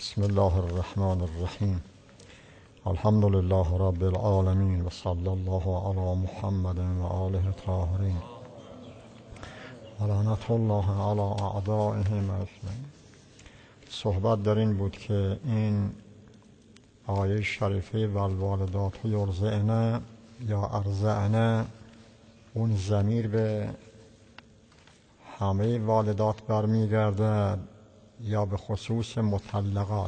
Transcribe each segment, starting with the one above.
بسم الله الرحمن الرحیم. الحمد لله رب العالمین و صلی الله علی محمد و آله الطاهرین و لعنت الله علی اعدائهم اجمعین. صحبت در این بود که این آیه شریفه والوالدات یرضعن یا ارضعن، اون ضمیر به همه والدات برمیگرده یا به خصوص مطلقات.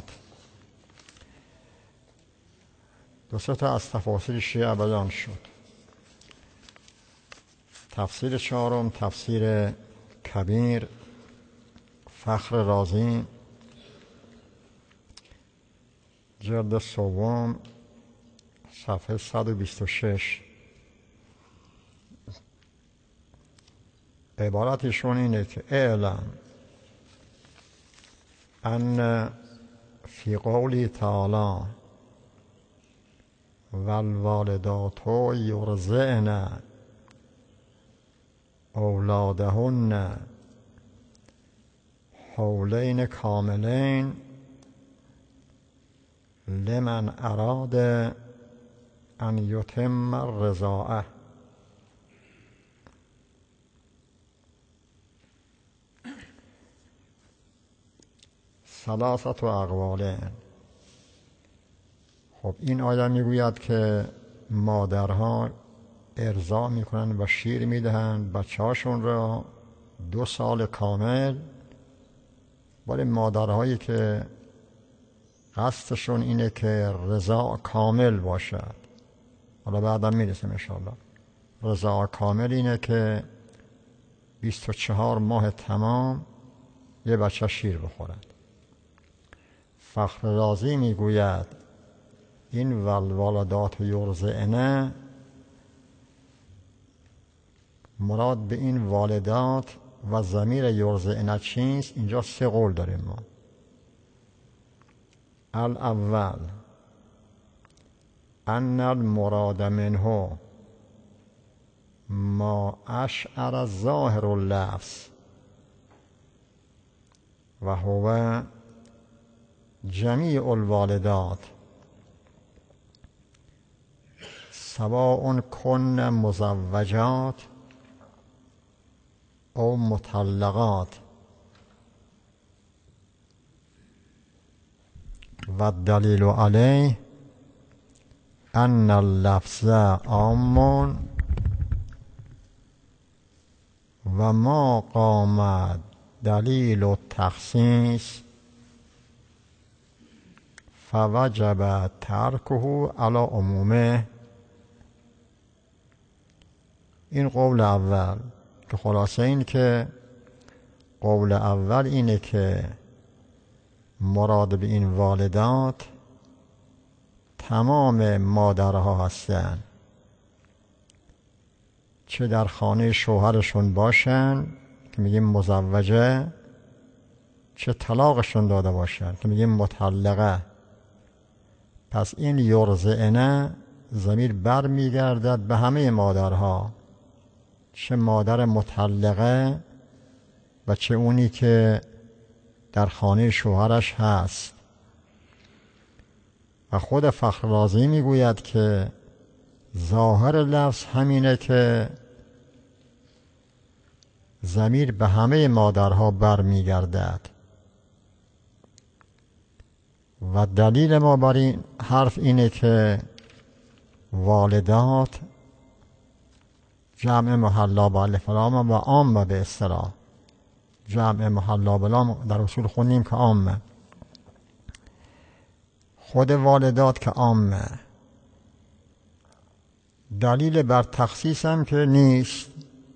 دو سه تا از تفاسیر شیعه بیان شد. تفسیر چهارم تفسیر کبیر فخر رازی، جلد سوم صفحه 126. عبارتشون اینه که اعلم ان فی قولی تعالی والوالدات یرضعن اولادهن حولین کاملین لمن اراد ان یتم الرضاعه. ثلاثت و اقواله. خب این آیه میگوید که مادرها ارضاع میکنن و شیر میدهند بچه هاشون را 2 سال کامل، ولی مادرهایی که قصدشون اینه که رضاع کامل باشد، حالا بعدا میرسیم انشاءالله، رضاع کامل اینه که 24 ماه تمام یه بچه شیر بخورد. فخر رازی میگوید این والوالدات یرضعن، مراد به این والدات و ضمیر یرضعن چیست؟ اینجا 3 قول داریم ما. الاول ان المراد منه ما اشعر ظاهر اللفظ و هو جمیع الوالدات سواء کن مزوجات او مطلقات، و الدلیل علیه ان اللفظ عام و ما قام دلیل التخصیص فوجب ترکه علی عمومه. این قول اول که خلاصه این که قول اول اینه که مراد به این والدات تمام مادرها هستند، چه در خانه شوهرشون باشن که میگیم مزوجه، چه طلاقشون داده باشن که میگیم مطلقه. پس این یرضعن ضمیر بر میگردد به همه مادرها، چه مادر مطلقه و چه اونی که در خانه شوهرش هست. و خود فخر رازی میگوید که ظاهر لفظ همینه که ضمیر به همه مادرها بر میگردد و دلیل ما بر این حرف اینه که والدات جمع محلا با الف لام و عامه، به اصطلاح جمع محلا با لام در اصول خوندیم که عامه، خود والدات که عامه. دلیل بر تخصیص هم که نیست.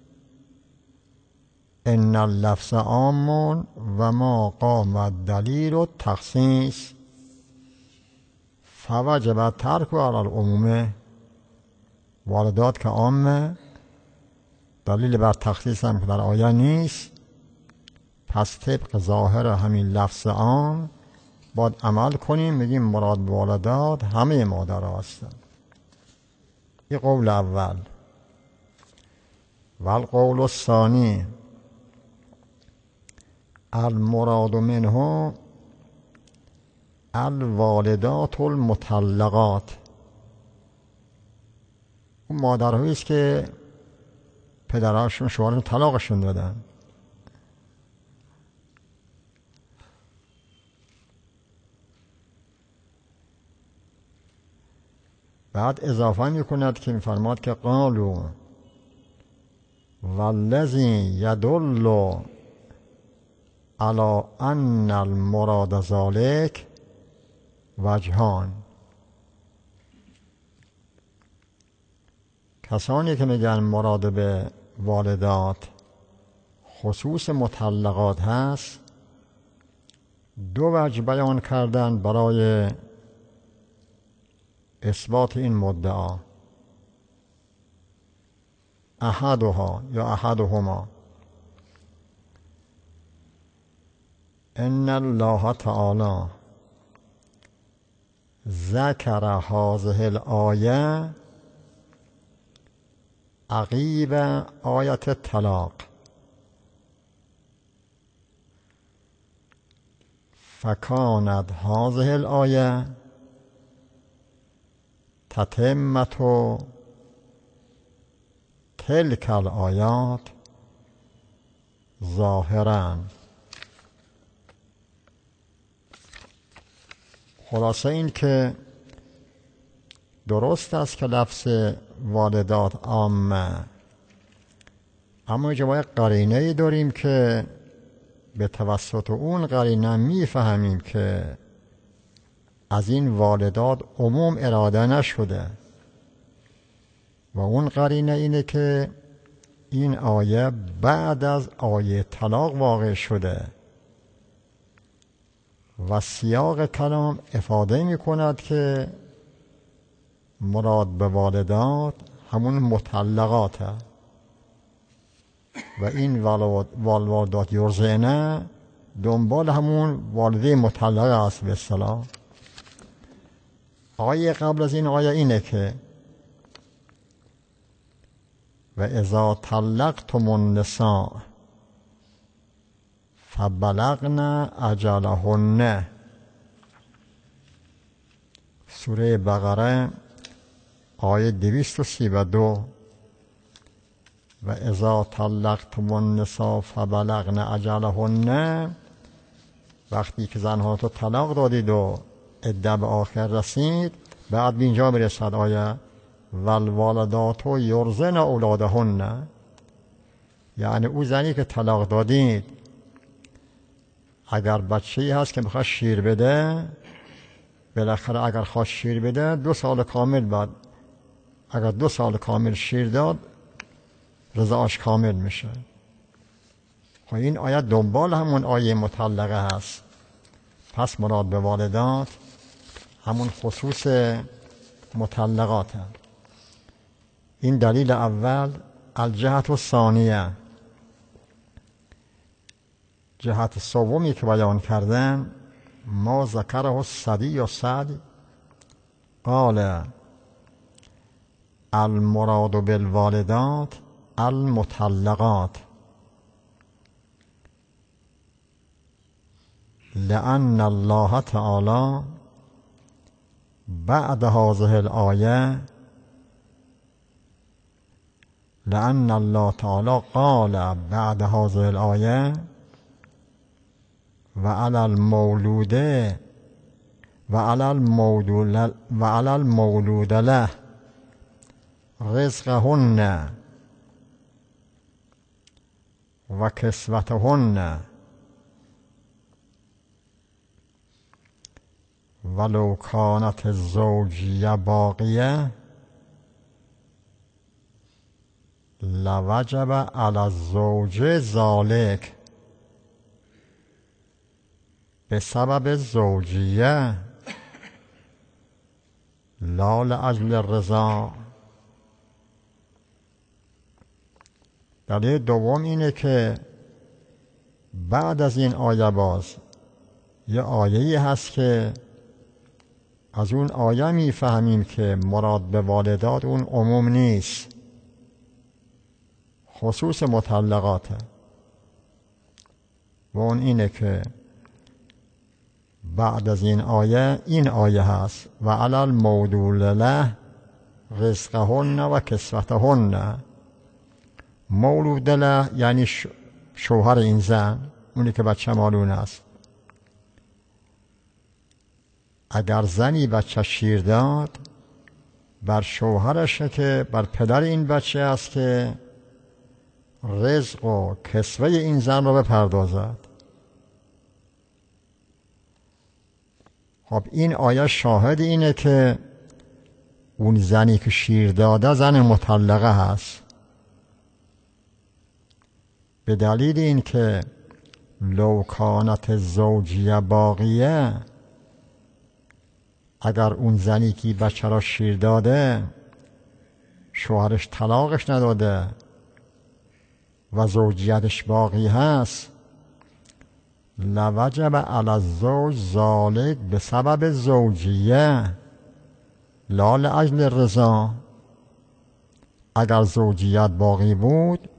ان اللفظ عام و ما قام الدلیل التخصیص فوجب ترک علی العموم. والدات که عامه، دلیل بر تخصیص هم که در آیه نیست، پس طبق ظاهر همین لفظ عام باید عمل کنیم، میگیم مراد به والدات همه مادرها هستند. این قول اول. و القول الثانی المراد منه الوالدات المطلقات، اون مادرهایی است که پدراشون شوهرشون طلاقشون دادن. بعد اضافه میکند که میفرماد که قالوا والذی یدل علی ان المراد ذلک وجهان. کسانی که میگن مراد به والدات خصوص مطلقات هست، دو وجه بیان کردن برای اثبات این مدعا. احدها یا احدهما ان الله تعالی ذکر هذه الآیه عقیب آیت الطلاق فکانت هذه الآیه تتمت تلک الآیات ظاهرا. خلاصه این که درست است که لفظ والدات عامه، اما اینجا باید قرینه‌ای داریم که به توسط اون قرینه میفهمیم که از این والدات عموم اراده نشده، و اون قرینه اینه که این آیه بعد از آیه طلاق واقع شده و سیاق کلام افاده می کند که مراد به والدات همون مطلقاته و این والدات یرضعنه دنبال همون والده مطلقه است به اصطلاح. آیه قبل از این آیه اینه که و اذا طلقتم النساء فبلغن اجلهن، سوره بقره آیه 232. و اذا طلقتم النساء فبلغن اجلهن، وقتی که زنها تو طلاق دادید و عده به آخر رسید، بعد به اینجا میرسد آیه والوالدات یرضعن اولادهن، یعنی او زنی که طلاق دادید اگر بچه‌ای هست که میخواد شیر بده، بالاخره اگر خواست شیر بده 2 سال کامل بعد، اگر 2 سال کامل شیر داد رضاعش کامل میشه. خب این آیه دنبال همون آیه مطلقه هست، پس مراد به والدات همون خصوص مطلقات هست. این دلیل اول. الجهت الثانیه، جهت سومی که بیان کردن، ما ذکره السدی یا سعدی قال المراد بالوالدات المطلقات لأن الله تعالی بعد هذه الآیه لأن الله تعالی قال بعد هذه الآیه وعلى المولود وعلى المولود له رزقهن و کسوتهن ولو کانت الزوجیه باقیه لوجب علی الزوج ذلک به سبب زوجیه لا لاجل الرضا. دلیل دوم اینه که بعد از این آیه باز یه آیه‌ای هست که از اون آیه میفهمیم که مراد به والدات اون عموم نیست، خصوص مطلقاته، و اون اینه که بعد از این آیه هست و علی المولود له رزقهن و کسوتهن. مولود له یعنی شوهر این زن، اونی که بچه مالون است. اگر زنی بچه شیر داد، بر شوهرشه که بر پدر این بچه است که رزق و کسوه این زن رو بپردازد. خب این آیه شاهد اینه که اون زنی که شیر داده زن مطلقه هست، به دلیل این که لو کانت زوجیه باقیه، اگر اون زنی که بچه را شیر داده شوهرش طلاقش نداده و زوجیتش باقی هست، لوجب علی الزوج ذالک به سبب زوجیه لا لاجل رضا. اگر زوجیت باقی بود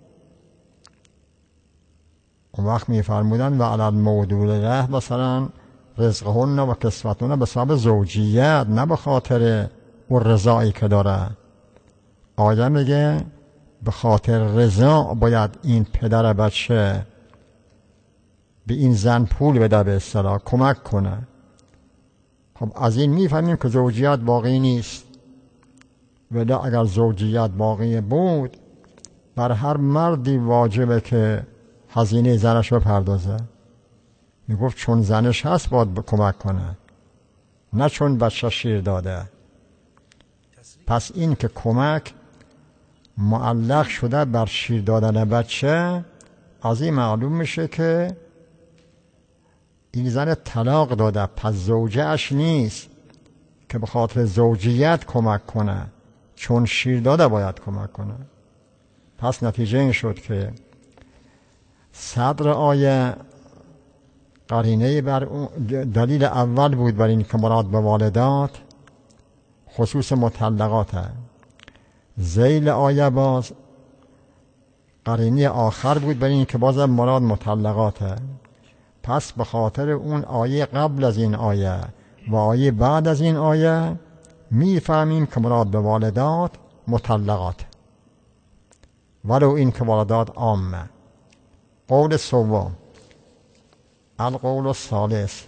اون وقت میفرمودن و علی المولود له مثلا رزقهن و کسوتهن به سبب زوجیت، نه به خاطر اون رضایی که داره. آیه میگه به خاطر رضا باید این پدر بچه به این زن پول بده، به اصطلاح کمک کنه. خب از این میفهمیم که زوجیت باقی نیست. ولی اگر زوجیت باقی بود، بر هر مردی واجبه که هزینه زنش رو بپردازه. میگفت چون زنش هست باید کمک کنه، نه چون بچه شیر داده. پس این که کمک معلق شده بر شیر دادن بچه، از این معلوم میشه که این زن طلاق داده، پس زوجه اش نیست که به خاطر زوجیت کمک کنه، چون شیر داده باید کمک کنه. پس نتیجه این شد که صدر آیه قرینه بر دلیل اول بود بر این که مراد به والدات خصوص مطلقاته. ذیل آیه باز قرینه آخر بود بر این که باز مراد مطلقاته. پس به خاطر اون آیه قبل از این آیه و آیه بعد از این آیه میفهمیم که مراد به والدات مطلقات، ولو این که والدات عامه. قول سوم، القول الثالث،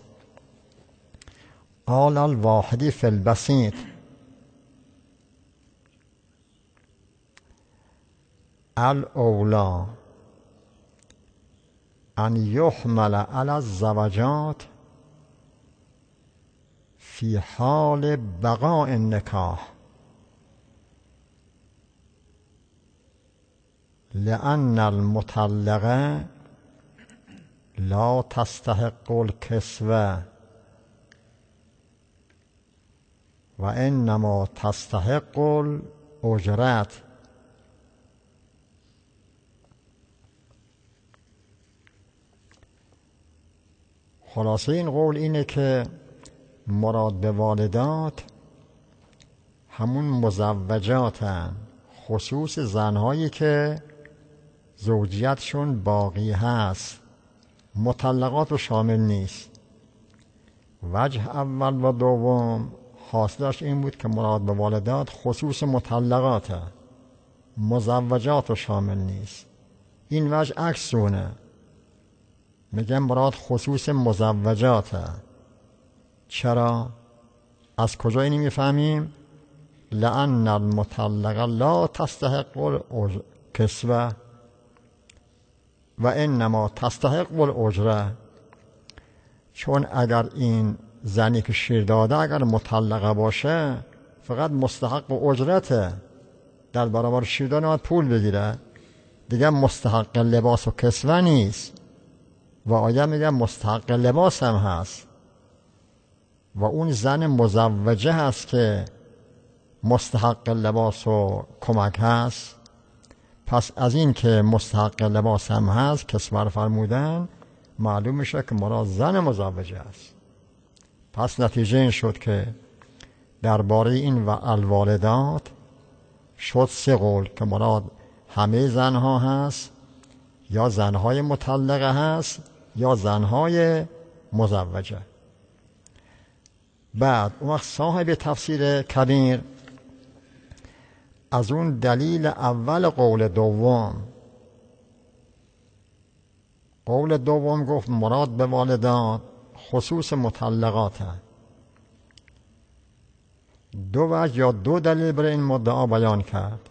قال الواحدی فی البسيط الاولی ان یحمل علی الزوجات فی حال بقاء النکاح، لأن المطلقه لا تستحق الکسوه و انما تستحق الاجرت. خلاصه این قول اینه که مراد به والدات همون مزوجاتن، خصوص زنهایی که زوجیتشون باقی هست، مطلقات رو شامل نیست. وجه اول و دوم حاصلش این بود که مراد به والدات خصوص مطلقاته، مزوجات رو شامل نیست. این وجه عکسونه، میگم مراد خصوص مزوجاته. چرا؟ از کجا اینی میفهمیم؟ لأن المطلقه لا تستحق الکسوه و انما تستحق الاجره. چون اگر این زنی که شیر داده اگر مطلقه باشه فقط مستحق اجرته، در برابر شیر دادن باید پول بگیره دیگه، مستحق لباس و کسوه نیست. و آیه میگه مستحق لباس هم هست و اون زن مزوجه هست که مستحق لباس و کمک هست. پس از این که مستحق لباس هم هست کسوه فرمودن، معلوم میشه که مراد زن مزوجه است. پس نتیجه این شد که درباره این و الوالدات شد سه قول که مراد همه زنها هست، یا زنهای مطلقه هست، یا زنهای مزوجه. بعد اون وقت صاحب تفسیر کبیر از اون دلیل اول قول دوم گفت مراد به والدات خصوص مطلقاته. دو وجه یا دو دلیل برای این مدعا بیان کرد.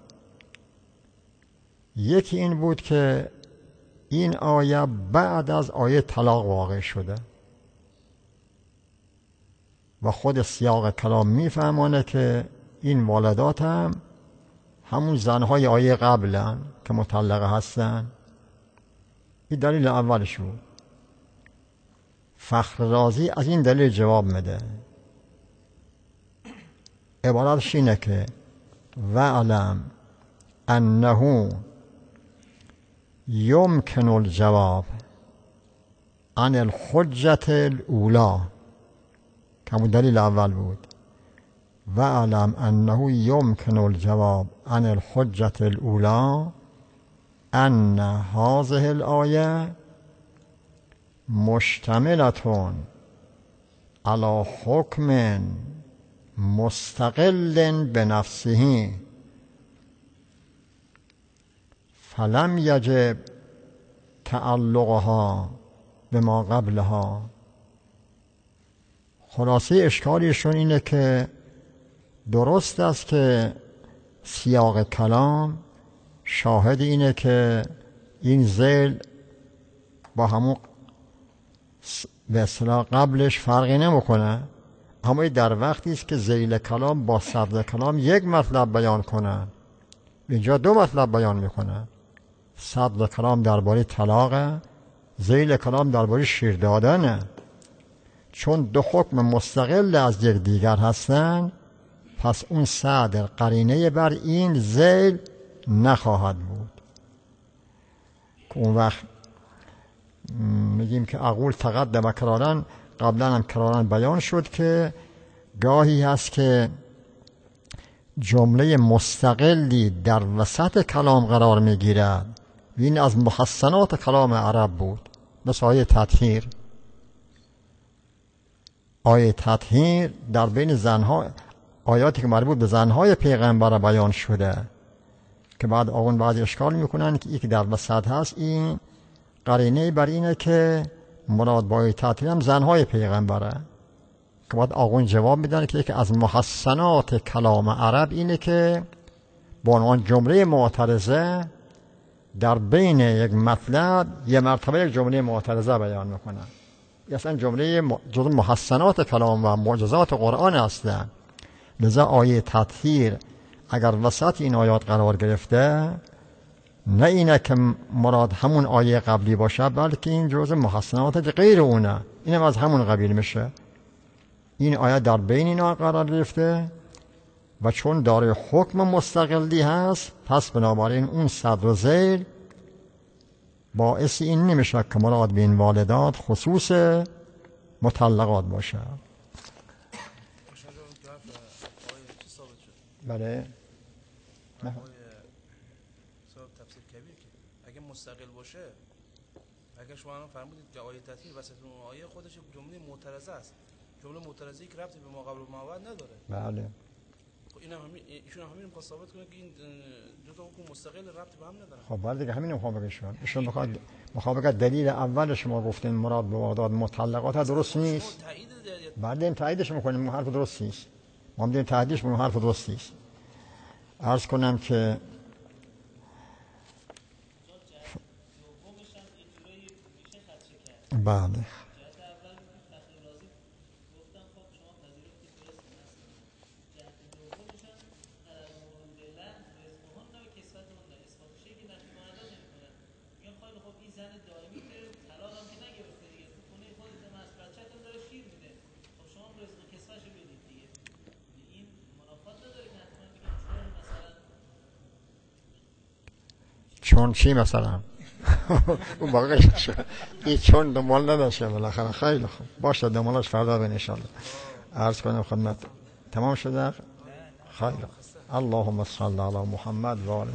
یکی این بود که این آیه بعد از آیه طلاق واقع شده و خود سیاق کلام میفهمانه که این والدات هم همون زنهای آیه قبلن که مطلقه هستن. این دلیل اولش بود. فخر رازی از این دلیل جواب میده. عبارتش اینه که وَاعْلَمْ أَنَّهُ يمكن الجواب عن الحجة الأولى که همون دلیل اول بود. وَاعْلَمْ أَنَّهُ يمكن الجواب عن الحجة الأولى أن هذه الآية مشتملة على حكم مستقل بنفسه فلم يجب تعلقها بما قبلها. خلاصه اشکالیشون اینه که درست است که سیاق کلام شاهد اینه که این ذیل با همون به اصطلاح قبلش فرقی نمیکنه، اما در وقتی است که ذیل کلام با صدر کلام یک مطلب بیان کنه، اینجا دو مطلب بیان میکنه. صدر کلام درباره طلاقه، ذیل کلام درباره شیر دادنه. چون دو حکم مستقل از یک دیگر هستن، پس اون صدر قرینه بر این ذیل نخواهد بود. که اون وقت میگیم که اقول تقدم کرارن، قبلا هم کرارن بیان شد که گاهی هست که جمله مستقلی در وسط کلام قرار میگیرد. این از محسنات کلام عرب بود. مثل آیه تطهیر. آیه تطهیر در بین زنها، آیاتی که مربوط به زنهای پیغمبر بیان شده که بعد آقون بعد اشکال میکنن که یکی در وسط هست، این قرینه بر اینه که مراد با آیه تطهیر هم زنهای پیغمبره. که بعد آقون جواب میدن که یکی از محسنات کلام عرب اینه که با عنوان جمله معترضه در بین یک مطلب یه مرتبه یک جمله معترضه بیان میکنن. اصلا جمله جزو محسنات کلام و معجزات قرآن هستن. لذا آیه تطهیر اگر وسط این آیات قرار گرفته، نه اینه که مراد همون آیه قبلی باشه، بلکه این جزء محسنات غیر اونه، اینم از همون قبیل میشه. این آیه در بین اینا قرار گرفته و چون داره حکم مستقلی هست، پس بنابراین اون صدر و ذیل باعث این نمیشه که مراد به این والدات خصوص مطلقات باشه. بله. نه. صاحب تفسیر کبیر که اگه مستقل باشه، اگه شما هم فرمودید که آیه تطهیر وسط اون آیه خودش جمله معترضه است، جمله معترضه‌ای که ربطی به ما قبل و ما بعد نداره. بله. اینا همین ایشون همین می‌خواد ثابت کنه که این دو تا حکم مستقل ربطی به هم نداره. خب بله دیگه همین می‌خوام بگم. ایشون می‌خواد بگه دلیل اول شما گفتین مراد به والدات مطلقات درست نیست. بعد این تاییدش می‌کنیم، حرف درست نیست. ما می‌گیم تاییدش اون حرف درست نیست. عرض کنم که بله. چون چی مثلا اون باقیش این چون دنبال نداشته بالاخره. خیلی خوب باشه، دنبالش فردا بین ان شاء الله. عرض کنم خدمت تمام شده. خیلی اللهم صل علی محمد و آل